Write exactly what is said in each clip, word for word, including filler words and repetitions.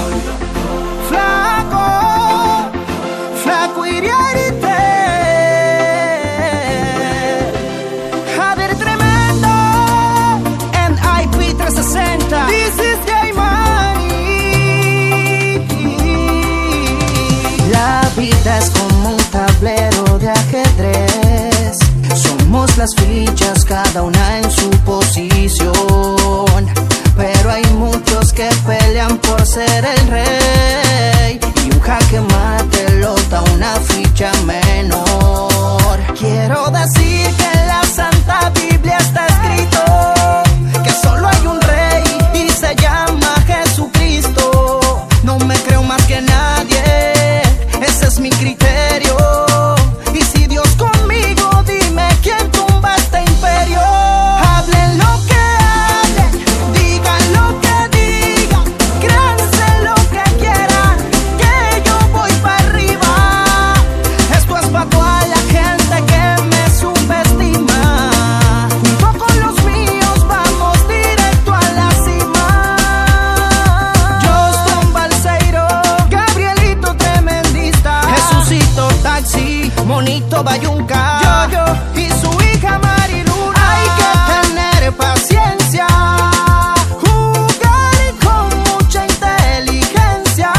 Flaco, flaco iriarte. Javier Tremendo and I P trescientos sesenta. This is J Money. La vida es como un tablero de ajedrez. Somos las fichas, cada una en su posición. Pero hay muchos que pelean por ser el rey. Y un jaque mate lo da una ficha menor. Quiero decir que en la Santa Biblia está escrito que solo hay un rey y se llama Jesucristo. No me creo más que nadie, ese es mi criterio. Y si Dios conmigo, dime quién tumba este imperio. Hablen lo que hablen, digan lo que digan, créanse lo que quieran, que yo voy para arriba. Esto es para toda la gente que me subestima. Junto con los míos vamos directo a la cima. Justin Balseiro, Gabrielito Tremendista, Jesucito Taxi, Monito Bayunca, Yo-Yo y su hija Mariluna. Hay que tener paciencia, jugar con mucha inteligencia.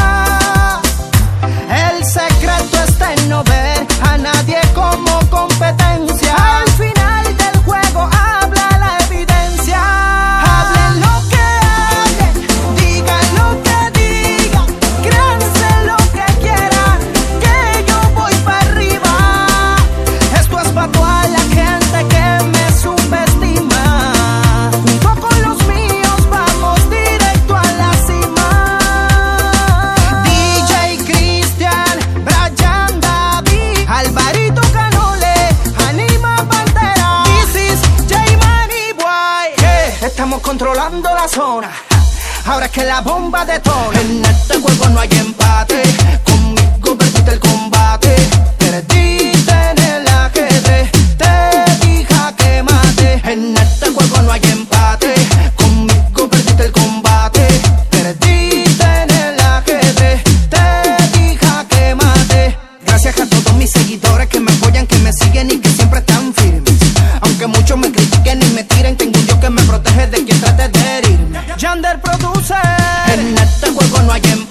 El secreto está en no ver a nadie como competencia. Al final del juego habla la evidencia. Hablen lo que hablen, digan lo que digan, créanse lo que quieran, que yo voy para arriba. Esto es para toda la gente que me subestima. Junto con los míos vamos directo a la cima. D J Cristian, Brian David, Alvarito Canole, Anima Pantera. This is J Money Boy. Yeah, estamos controlando la zona. Ahora es que la bomba detona. En este juego no hay empate. Conmigo perdiste el combate. Perdiste en el ajedrez. Te dije que mate. En este juego no hay empate. Conmigo perdiste el combate. Perdiste en el ajedrez. Te dije que mate. Gracias a todos mis seguidores que me apoyan, que me siguen y que siempre están firmes. Aunque muchos me critiquen y me tiren, tengo un Dios que me protege de quien trate de herirme. Yander produce. En este juego no hay empate.